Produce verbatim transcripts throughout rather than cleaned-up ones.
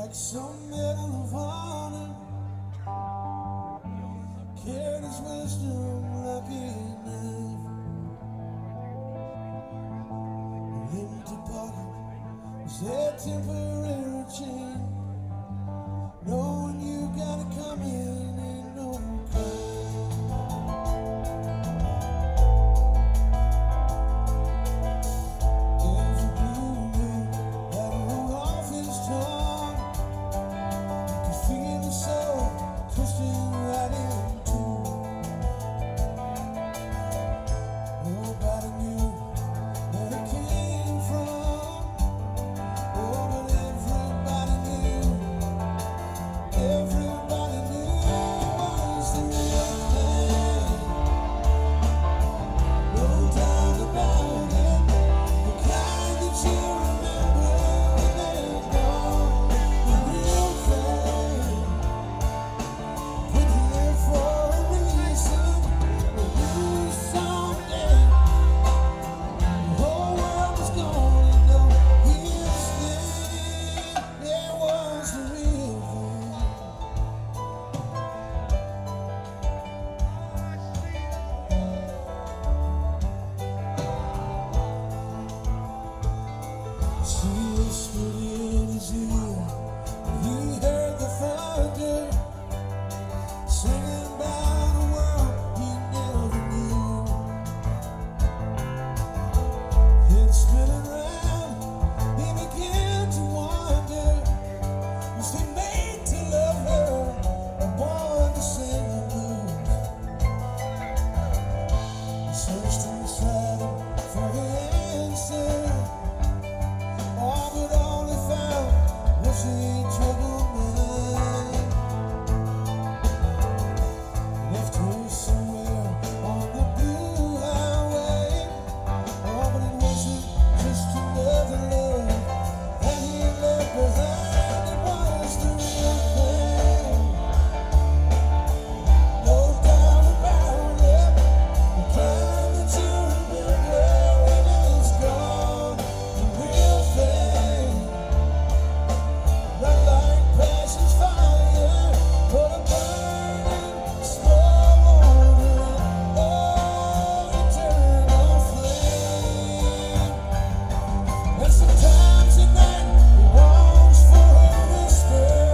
Some medal of honor, carried his wisdom like a knife. An empty pocket was a temporary chain. Knowing you gotta come in ain't no Every blue moon that rolled off his tongue, feel the soul twisting right in two. Nobody knew where it came from. Oh, but everybody knew. Everybody knew it was the real thing. No doubt about it. The kind that you remember when they're gone. The real thing. We're here for a reason. We'll lose someday. The whole world is gonna know his name. There was the real thing. She whispered in his ear. He heard the thunder. Singing about a world he never knew. Head spinning round, he began to wonder, was he made to love her or born to sing the blues? He searched inside him for the answer, oh, but all he found was a troubled mind. Left her somewhere on the blue highway. Oh, but it wasn't just another love that he left behind. It was the real thing. No doubt about it. The kind that you remember when it's gone. The real thing. Not like passion's fire, but a burning smoldering, oh, eternal flame. And sometimes at night he longs for a whisper,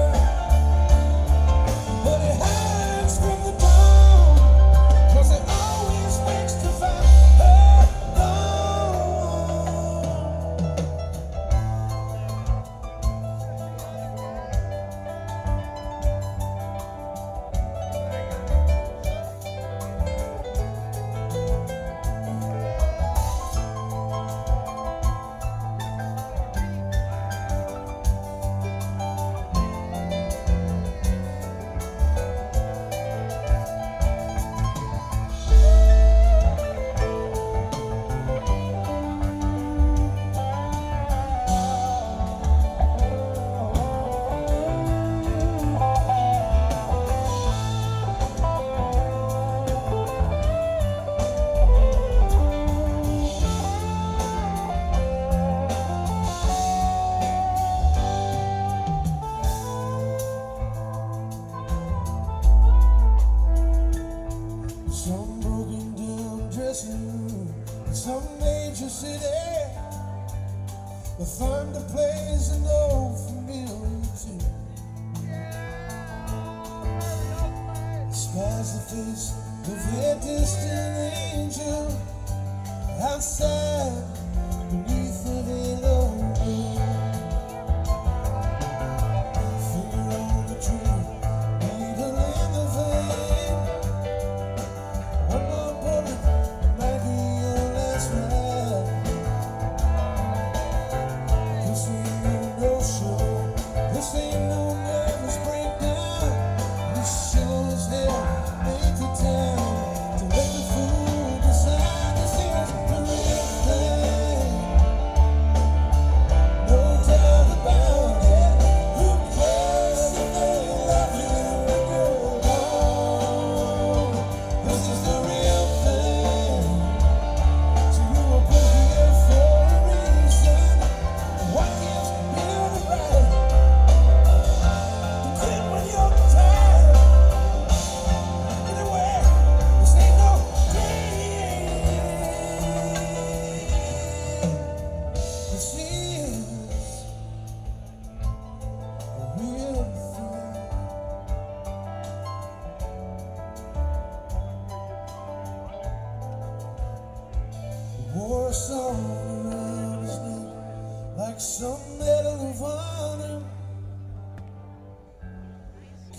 but he hides from the dawn, 'cause he always wakes to find her gone. Some broken down dressing room in some major city. The thunder plays an old familiar tune. Spies the face of a distant angel outside beneath the halo moon. Finger on the tree, needle in the vein. One more bullet might be your last ride. 'Cause ain't no no-show, this ain't no nervous breakdown. This show is hell, make the town to let the fool decide this is the real thing. No doubt about it. Who cares if they love you when you're alone? This is the real thing. So you were put here for a reason. What gives you the right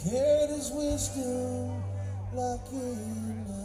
Carried his wisdom like in